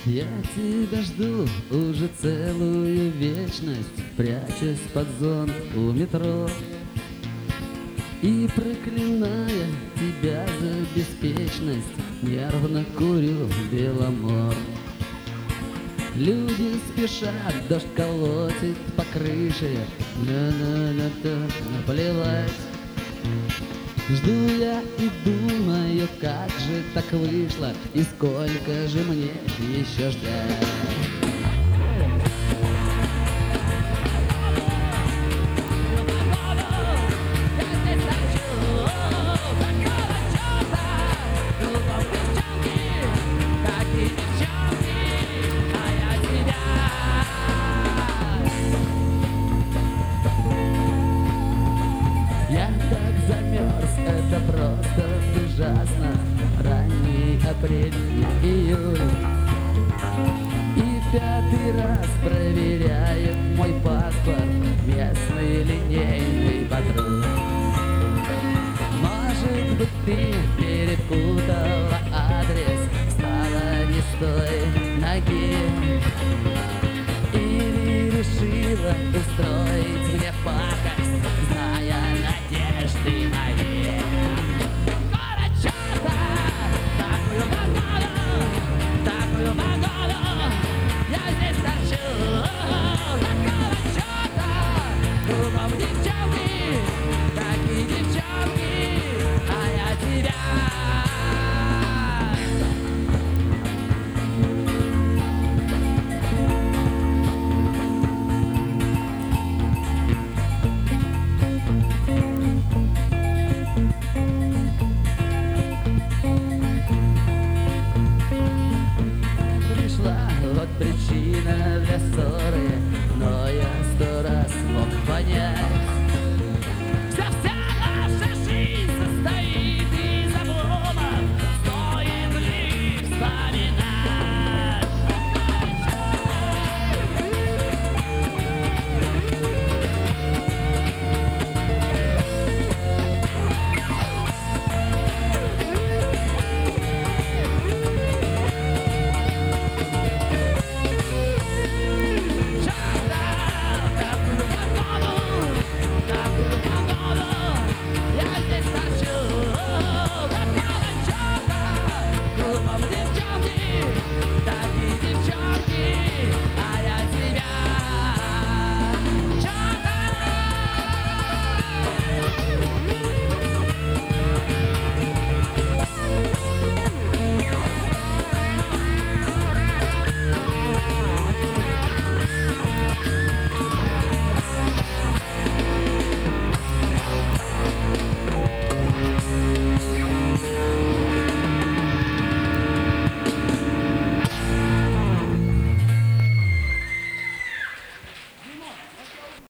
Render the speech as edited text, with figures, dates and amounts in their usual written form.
Я тебя жду уже целую вечность, прячась под зонт у метро и, проклиная тебя за беспечность, нервно курю Беломор. Люди спешат, дождь колотит по крыше, наплевать. Жду я и думаю, как же так вышло, и сколько же мне еще ждать. Я так замерз, это просто ужасно. Ранний апрель и июль, и пятый раз проверяет мой паспорт местный линейный патруль. Может быть, ты перепутала адрес, встала не с той ноги, или решила устроить мне пакость, зная надежды мои. Город черта, такую погоду я здесь торчу. Город черта, кругом девчонки, такие девчонки, а я тебя. Вот причина для ссоры, но я 100 раз мог понять.